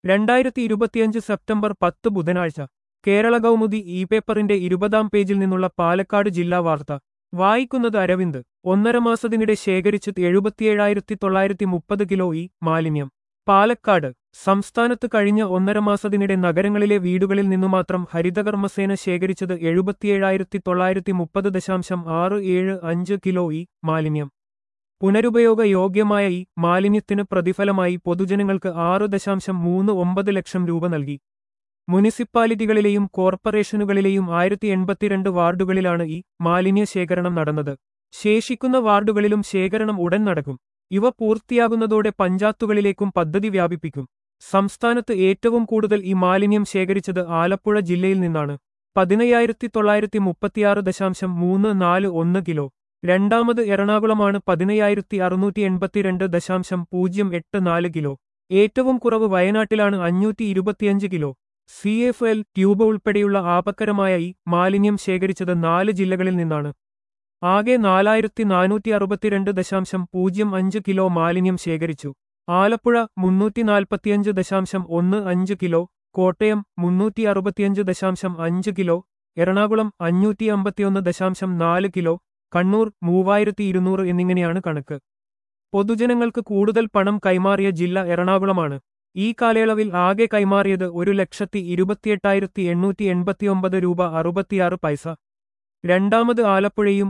2025 September 10 ബുധനാഴ്ച Kerala Kaumudi E പേപ്പറിന്റെ 20-ാം പേജിൽ നിന്നുള്ള പാലക്കാട് ജില്ലാ വാർത്ത വായിക്കുന്നത് അരവിന്ദ്. 1.5 മാസത്തിനിടെ ശേഖരിച്ച് 77,930 കിലോ മാലിന്യം. പാലക്കാട് സംസ്ഥാനത്ത് കഴിഞ്ഞ 1.5 മാസത്തിനിടെ നഗരങ്ങളിലെ വീടുകളിൽ നിന്നുമാത്രം ഹരിതകർമ്മസേന ശേഖരിച്ചത് 77,930.675 കിലോ മാലിന്യം. പുനരുപയോഗ യോഗ്യമായ മാലിന്യത്തിന് പ്രതിഫലമായി പൊതുജനങ്ങൾക്ക് 6.39 ലക്ഷം രൂപ നൽകി. മുനിസിപ്പാലിറ്റികളിലെയും കോർപ്പറേഷനുകളിലെയും 1082 വാർഡുകളിലാണ് മാലിന്യ ശേഖരണം നടന്നത്. ശേഷിക്കുന്ന വാർഡുകളിലും ശേഖരണം ഉടൻ നടക്കും. ഇവ പൂർത്തിയാകുന്നതോടെ പഞ്ചായത്തുകളിലേക്കും പദ്ധതി വ്യാപിപ്പിക്കും. സംസ്ഥാനത്ത് ഏറ്റവും കൂടുതൽ മാലിന്യം ശേഖരിച്ചത് ആലപ്പുഴ ജില്ലയിൽ നിന്നാണ്. 15,936.341 കിലോ. രണ്ടാമത് എറണാകുളമാണ് 15,682.084 കിലോ. ഏറ്റവും കുറവ് വയനാട്ടിലാണ് 525 കിലോ. CFL ട്യൂബ് ഉൾപ്പെടെയുള്ള ആപത്കരമായ മാലിന്യം ശേഖരിച്ചത് 4 ജില്ലകളിൽ നിന്നാണ്. ആകെ 4,462.05 കിലോ മാലിന്യം ശേഖരിച്ചു. Alappuzha 345.15 kilo, Kottayam 365.5 kilo, Ernakulam 551.4 kilo, Kannur 3,200 എന്നിങ്ങനെയാണ് കണക്ക്. പൊതുജനങ്ങൾക്ക് കൂടുതൽ പണം കൈമാറിയ ജില്ല എറണാകുളമാണ്. ഈ കാലയളവിൽ ആകെ കൈമാറിയത് 1,28,889 രൂപ 66 പൈസ. രണ്ടാമത് ആലപ്പുഴയും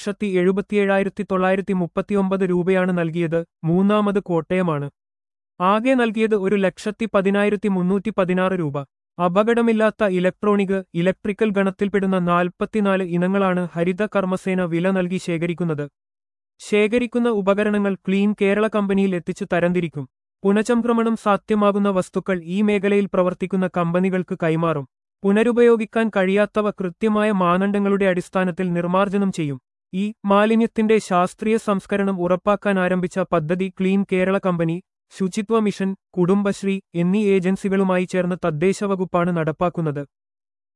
1,77,939 രൂപയാണ് നൽകിയത്. മൂന്നാമത് കോട്ടയമാണ്. ആകെ നൽകിയത് 1,10,316 രൂപ. അപകടമില്ലാത്ത ഇലക്ട്രിക്കൽ ഗണത്തിൽപ്പെടുന്ന 44 ഇനങ്ങളാണ് ഹരിത കർമ്മസേന വില നൽകി ശേഖരിക്കുന്നത്. ശേഖരിക്കുന്ന ഉപകരണങ്ങൾ ക്ലീൻ കേരള കമ്പനിയിൽ എത്തിച്ചു തരംതിരിക്കും. പുനഃചംക്രമണം സാധ്യമാകുന്ന വസ്തുക്കൾ ഈ മേഖലയിൽ പ്രവർത്തിക്കുന്ന കമ്പനികൾക്ക് കൈമാറും. പുനരുപയോഗിക്കാൻ കഴിയാത്തവ കൃത്യമായ മാനദണ്ഡങ്ങളുടെ അടിസ്ഥാനത്തിൽ നിർമ്മാർജ്ജനം ചെയ്യും. മാലിന്യത്തിന്റെ ശാസ്ത്രീയ സംസ്കരണം ഉറപ്പാക്കാൻ ആരംഭിച്ച പദ്ധതി ക്ലീൻ കേരള കമ്പനി, ശുചിത്വ മിഷൻ, കുടുംബശ്രീ എന്നീ ഏജൻസികളുമായി ചേർന്ന് തദ്ദേശ വകുപ്പാണ് നടപ്പാക്കുന്നത്.